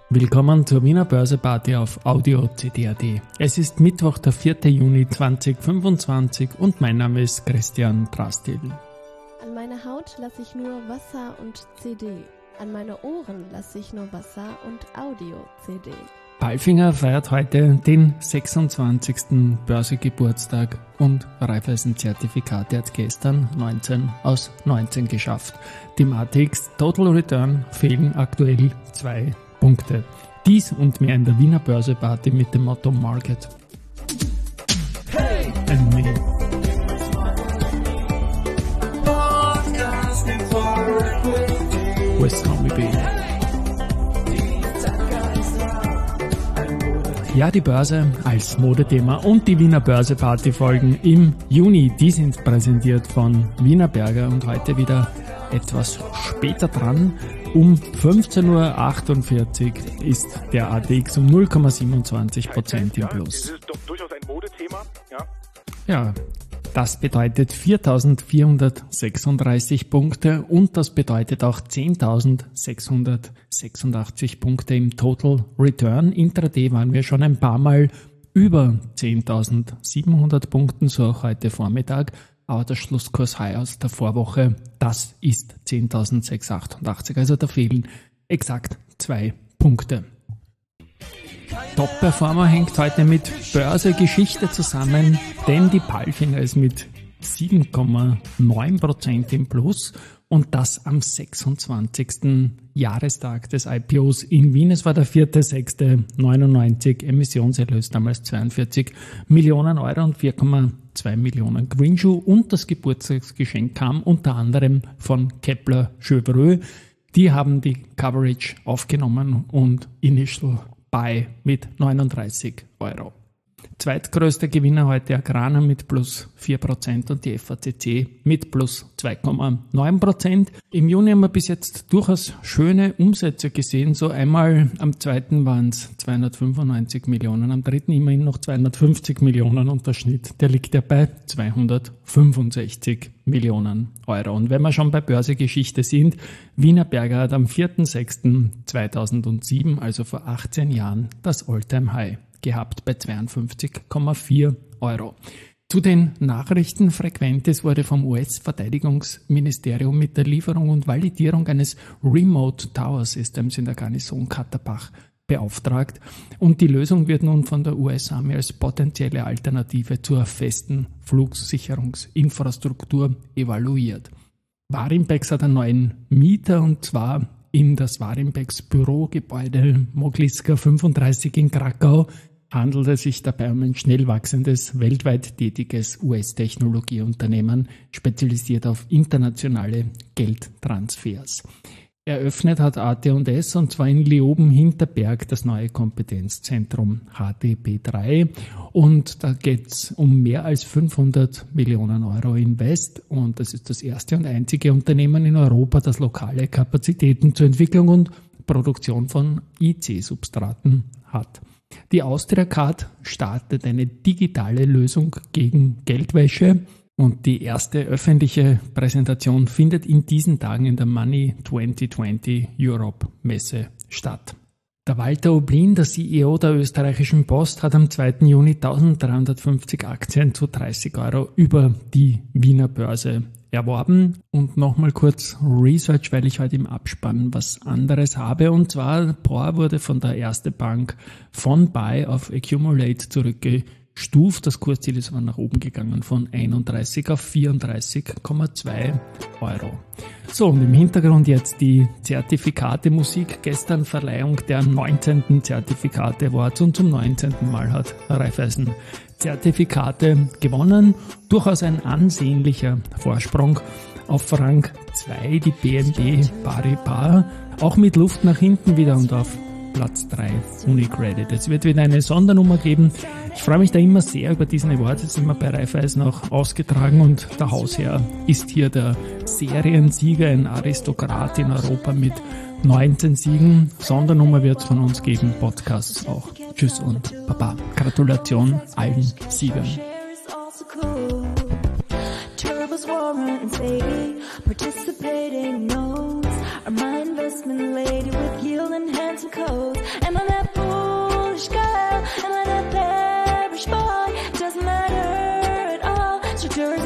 Willkommen zur Wiener Börseparty auf Audio CD.at. Es ist Mittwoch, der 4. Juni 2025 und mein Name ist Christian Drastil. An meine Haut lasse ich nur Wasser und CD. An meine Ohren lasse ich nur Wasser und Audio-CD. Palfinger feiert heute den 26. Börsegeburtstag und Raiffeisen-Zertifikate hat gestern 19 aus 19 geschafft. Dem ATX Total Return fehlen aktuell 2 Punkte. Dies und mehr in der Wiener Börseparty mit dem Motto Market. Hey! And me. West Ham Baby. Ja, die Börse als Modethema und die Wiener Börseparty folgen im Juni. Die sind präsentiert von Wiener Berger und heute wieder etwas später dran. Um 15.48 Uhr ist der ATX um 0,27% im Plus. Das ist doch durchaus ein Modethema, ja. Ja, das bedeutet 4.436 Punkte und das bedeutet auch 10.686 Punkte im Total Return. Intraday waren wir schon ein paar Mal über 10.700 Punkten, so auch heute Vormittag. Aber der Schlusskurs High aus der Vorwoche, das ist 10.688. Also da fehlen exakt 2 Punkte. Top-Performer hängt heute mit Börsegeschichte zusammen, denn die Palfinger ist mit 7,9% im Plus und das am 26. Jahrestag des IPOs in Wien. Es war der 4.6.99, Emissionserlös damals 42 Millionen Euro und 4,2 Millionen Greenshoe und das Geburtstagsgeschenk kam unter anderem von Kepler Chevreux. Die haben die Coverage aufgenommen und Initial Buy mit 39 Euro. Zweitgrößter Gewinner heute Agrana mit plus 4% und die FACC mit plus 2,9%. Im Juni haben wir bis jetzt durchaus schöne Umsätze gesehen. So einmal am 2. waren es 295 Millionen, am 3. immerhin noch 250 Millionen und der Schnitt, der liegt ja bei 265 Millionen Euro. Und wenn wir schon bei Börsegeschichte sind, Wiener Berger hat am 4.6.2007, also vor 18 Jahren, das All-Time-High gehabt bei 52,4 Euro. Zu den Nachrichten Frequentes wurde vom US-Verteidigungsministerium mit der Lieferung und Validierung eines Remote Tower Systems in der Garnison Katterbach beauftragt und die Lösung wird nun von der US-Army als potenzielle Alternative zur festen Flugsicherungsinfrastruktur evaluiert. Warimpex hat einen neuen Mieter und zwar in das Warimpex Bürogebäude Mogliska 35 in Krakau. Handelt es sich dabei um ein schnell wachsendes, weltweit tätiges US-Technologieunternehmen, spezialisiert auf internationale Geldtransfers. Eröffnet hat AT&S und zwar in Leoben-Hinterberg das neue Kompetenzzentrum HTB3 und da geht es um mehr als 500 Millionen Euro Invest und das ist das erste und einzige Unternehmen in Europa, das lokale Kapazitäten zur Entwicklung und Produktion von IC-Substraten hat. Die Austria Card startet eine digitale Lösung gegen Geldwäsche und die erste öffentliche Präsentation findet in diesen Tagen in der Money 2020 Europe Messe statt. Der Walter Oblin, der CEO der österreichischen Post, hat am 2. Juni 1350 Aktien zu 30 Euro über die Wiener Börse erworben. Und nochmal kurz Research, weil ich heute im Abspann was anderes habe. Und zwar POR wurde von der Erste Bank von Buy auf Accumulate zurückgestuft. Das Kursziel ist aber nach oben gegangen von 31 auf 34,2 Euro. So, und im Hintergrund jetzt die Zertifikate-Musik. Gestern Verleihung der 19. Zertifikate Awards und zum 19. Mal hat Raiffeisen Zertifikate gewonnen. Durchaus ein ansehnlicher Vorsprung auf Rang 2, die BNP Paribas. Auch mit Luft nach hinten wieder und auf Platz 3 UniCredit. Es wird wieder eine Sondernummer geben. Ich freue mich da immer sehr über diesen Award. Jetzt sind wir bei Raiffeisen auch ausgetragen und der Hausherr ist hier der Seriensieger, ein Aristokrat in Europa mit 19 Siegen. Sondernummer wird es von uns geben, Podcasts auch. Tschüss und Baba. Gratulation allen Siegern. Participating knows our my investment lady with yield and hand dancing cold. Am I that foolish girl? Am I that bearish boy? Doesn't matter at all. Structure is